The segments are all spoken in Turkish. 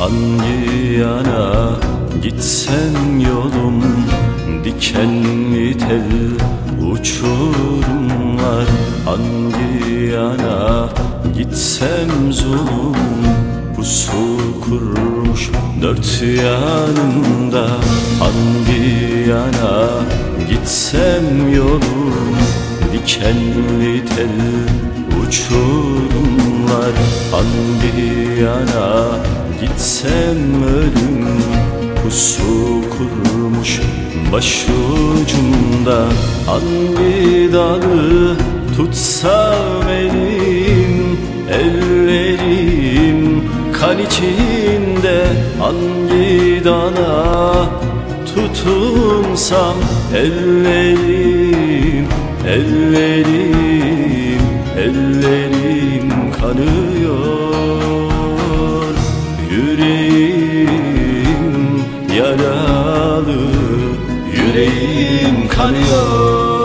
Hangi yana gitsem yolum, dikenli tel uçurumlar. Hangi yana gitsem zulüm, pusu kurmuş dört yanımda. Hangi yana gitsem yolum, dikenli tel uçurumlar. Hangi yana gitsem ölüm, pusu kurmuş başucumda. Hangi dalı tutsam elim, ellerim kan içinde. Hangi dala tutunsam ellerim, ellerim, ellerim kanıyor. Yüreğim yaralı, yüreğim kanıyor.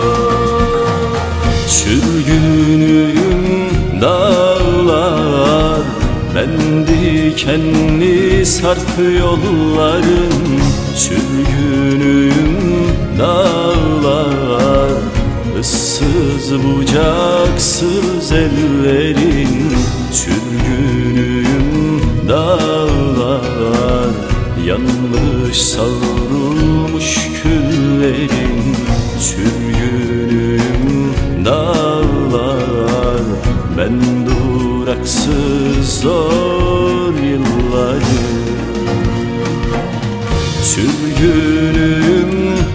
Sürgünüm dağlar, ben dikenli sarp yolların. Sürgünüm dağlar, ıssız bucaksız ellerin. Sürgünüm dağlar, yanmış savrulmuş küllerin. Sürgünüm dağlar, ben duraksız zor yıllarım. Sürgünüm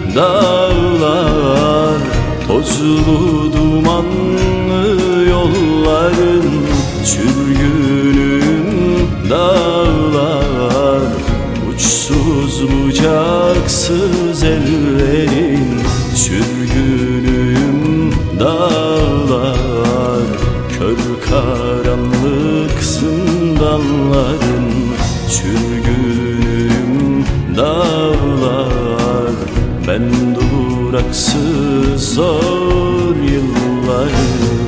dağlar, tozlu dumanlı yolların. Sürgünüm dağlar, uçsuz bucaksız ellerin. Sürgünüm dağlar, kör karanlık zindanların. Sürgünüm dağlar, ben duraksız zor yıllarım.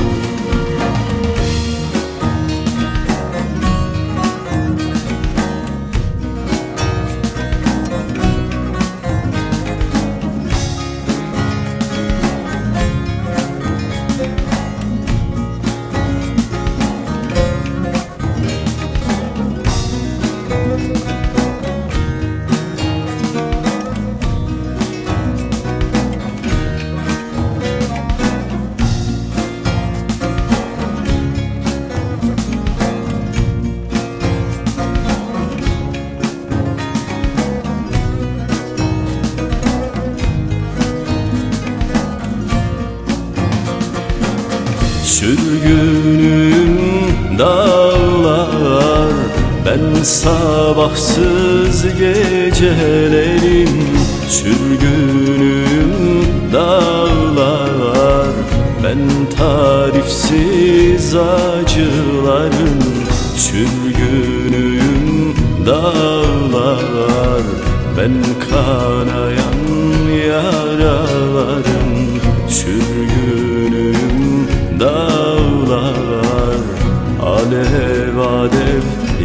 Sürgünüm dağlar, ben sabahsız gecelerin. Sürgünüm dağlar, ben tarifsiz acıların. Sürgünüm dağlar, ben kanayan yaraların. Sürgünüm dağlar, alev alev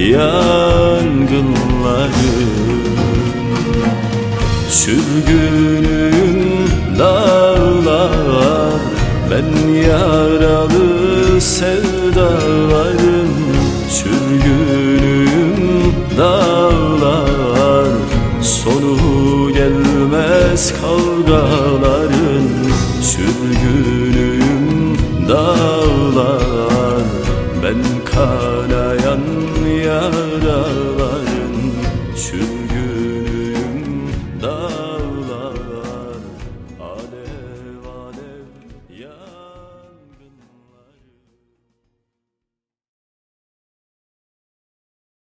yangınların. Sürgünüm dağlar, ben yaralı sevdaların. Sürgünüm dağlar, sonu gelmez kavgaların. Sürgünüm